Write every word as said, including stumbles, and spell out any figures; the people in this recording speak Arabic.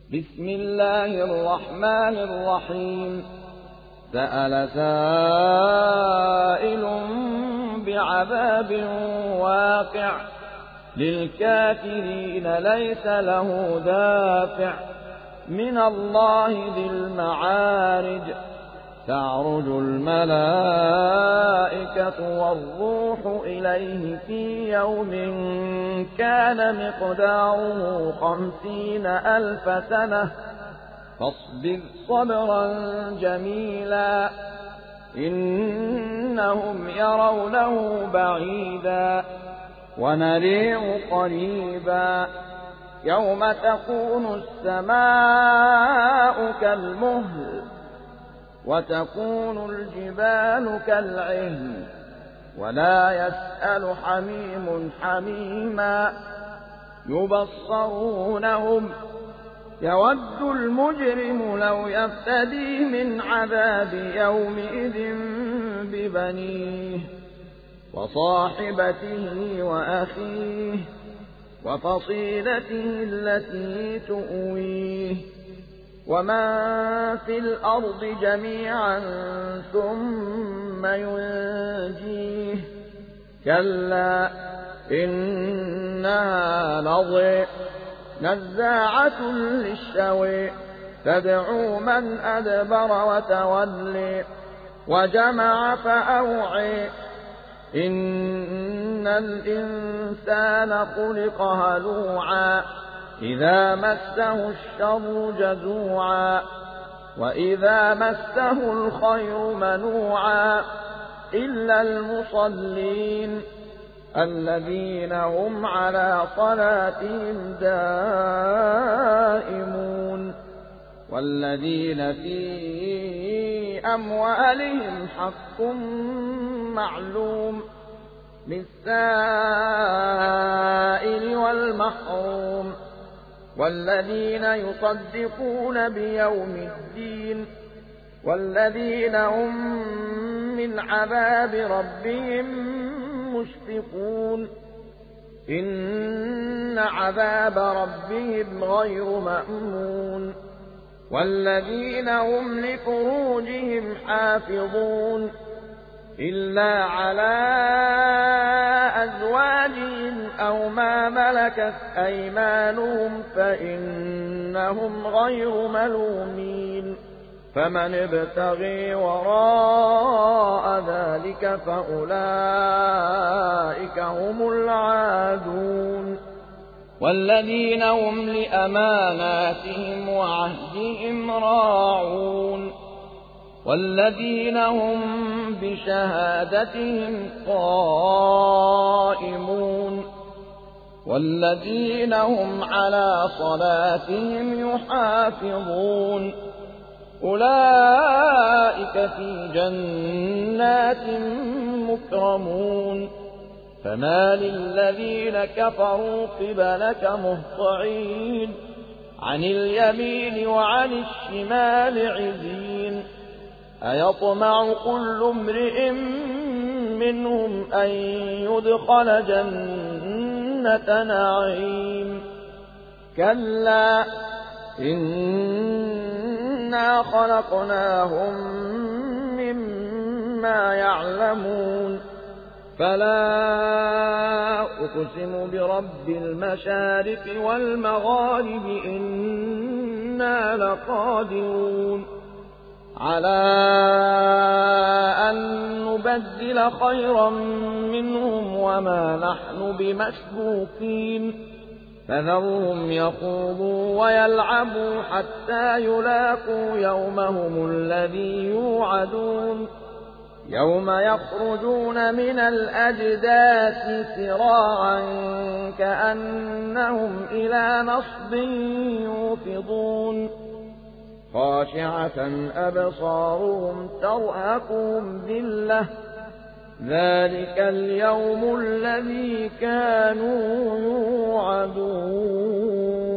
بسم الله الرحمن الرحيم سأل سائل بعذاب واقع للكافرين ليس له دافع من الله ذي المعارج تعرج الملائكة والروح إليه في يوم كان مقداره خمسين ألف سنة فاصبر صبرا جميلا إنهم يرونه بعيدا ونريه قريبا يوم تكون السماء كالمهل وتكون الجبال كالعهن ولا يسأل حميم حميما يبصرونهم يود المجرم لو يفتدي من عذاب يومئذ ببنيه وصاحبته وأخيه وفصيلته التي تؤويه ومن في الأرض جميعا ثم ينجيه كلا إنها لظى نزاعة للشوى تدعو من أدبر وتولي وجمع فأوعي إن الإنسان خلق هلوعا إذا مسه الشر جزوعا وإذا مسه الخير منوعا إلا المصلين الذين هم على صلاتهم دائمون والذين في أموالهم حق معلوم للسائل والمحروم والذين يصدقون بيوم الدين والذين هم من عذاب ربهم مشفقون إن عذاب ربهم غير مأمون والذين هم لفروجهم حافظون إلا على أزواجهم أو ما ملكت أيمانهم فإنهم غير ملومين فمن ابتغي وراء ذلك فأولئك هم العادون والذين هم لأماناتهم وعهدهم راعون والذين هم بشهادتهم قائمون والذين هم على صلاتهم يحافظون أولئك في جنات مكرمون فما للذين كفروا قبلك مهطعين عن اليمين وعن الشمال عزين أيطمع كل امرئ منهم أن يدخل جنة نعيم كلا إنا خلقناهم مما يعلمون فلا أقسم برب المشارق والمغارب إنا لقادرون على أن نبدل خيرا منهم وما نحن بمسبوقين فذرهم يخوضوا ويلعبوا حتى يلاقوا يومهم الذي يوعدون يوم يخرجون من الأجداث سراعا كأنهم إلى نصب يوفضون خاشعة أبصارهم ترهقهم ذلة ذلك اليوم الذي كانوا يوعدون